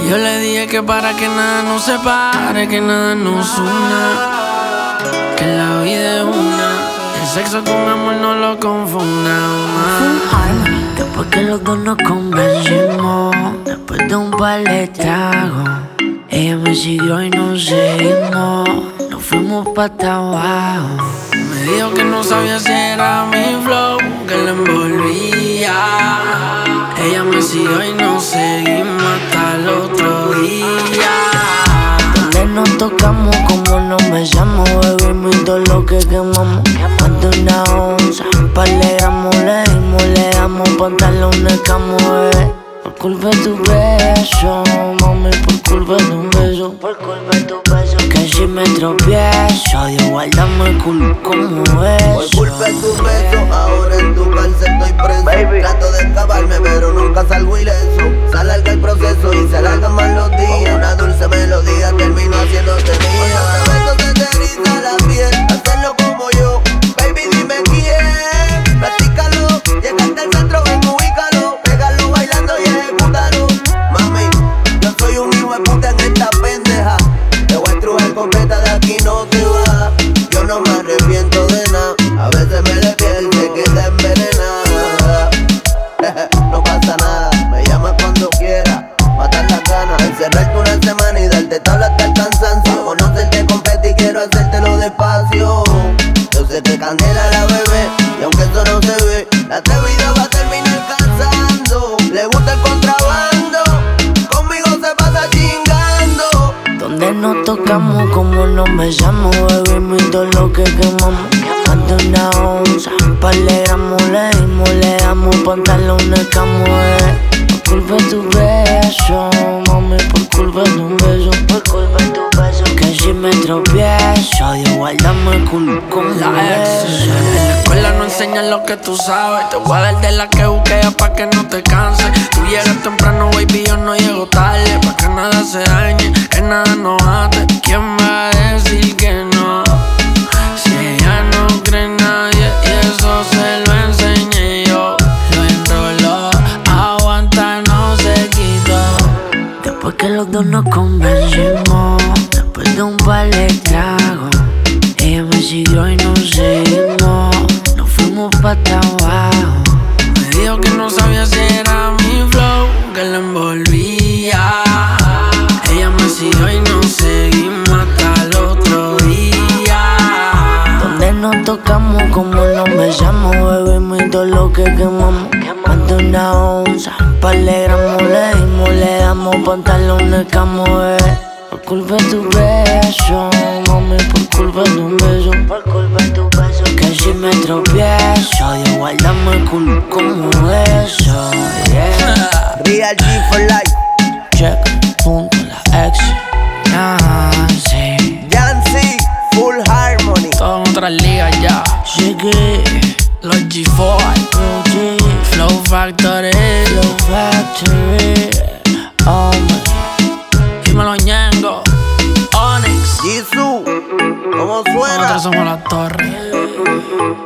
Yo le dije que para que nada nos separe, que nada nos una, que la vida es una, el sexo con amor no lo confunda. Después que los dos nos convencimos, después de un par de tragos, ella me siguió y nos seguimos, nos fuimos pa' hasta abajo. Me dijo que no sabía si era mi flow que la envolvía. Ella me siguió y nos seguimos hasta el otro día. Donde nos tocamos, como nos besamos, bebimos y todo lo que quemamos. Más de una onza, un par de gramos le dimos, le damos pantalones camo, bebé. Por culpa de tu beso, mami, por culpa de un beso. Por culpa de tu beso, que si me tropiezo, Dios guárdame el culo como eso. Por culpa de tu beso, ahora en tu cárcel estoy preso. Baby. Trato de escaparme, pero nunca salgo ileso. Se alarga el proceso y se alargan más los días. Una dulce melodía termino haciéndote mía. Cuando te beso se te eriza la piel, hacerlo como yo. Baby, dime quién, practícalo. Llegaste al centro, ven, ubícalo. Pégalo bailando y ejecútalo. Mami, yo soy un hijo de puta en esta pendeja. Te voy a estrujar completa, de aquí no te vas. Yo no me arrepiento de nada. A veces me desvía y se queda envenenada. No pasa nada, me llamas cuando quieras. Matar las ganas, encerrarte una semana y darte tabla hasta el cansancio. Conocerte completo y quiero hacértelo despacio. Yo sé que candela la bebé, y aunque eso no se ve, la atrevida va a terminar cansando. Le gusta el contrabando, conmigo se pasa chingando. Donde nos tocamos, como nos besamos, bebimos y todo lo que quemamos. Más de una onza, un par de gramos le dimos, le damos pantalones camo, bebé. Por culpa de tu beso, mami, por culpa de un beso. Por culpa de tu beso, que si me tropiezo, Dios guárdame el culo como La ex. eso. En la escuela no enseñan lo que tú sabes. Te voy a dar de la que buquea pa' que no te canses. Tú llegas temprano, baby, yo no llego tarde. Pa' que nada se dañe, que nada nos ate. ¿Quién va a decir que no? Si ella no cree en nadie y eso se lo enseñé yo. Lo enroló, aguanta, no se quitó. Después que los dos nos convencimos, después de un par de tragos, ella me siguió y nos seguimos, nos fuimos pa' hasta abajo. Me dijo que no sabía si era mi flow que la envolvía. Ella me siguió y nos seguimos hasta el otro día. Donde nos tocamos, como nos besamos, bebimos y todo lo que quemamos. Más de una onza, un par de gramos le dimos, le damos pantalones camo, bebé. Por culpa de tu beso, mami, por culpa de un beso. Por culpa de tu beso, que si me tropiezo, Dios guárdame el culo como eso, yeah. Real G for life. Check, punto, la ex, Yancy. Yancy, full harmony. Todo en otra liga ya. Sigue, Los G4, G, Flow Factory. Flow Factory, oh my. Dímelo Ñengo, Onyx. Jisoo, ¿cómo suena? Nosotros somos la torre.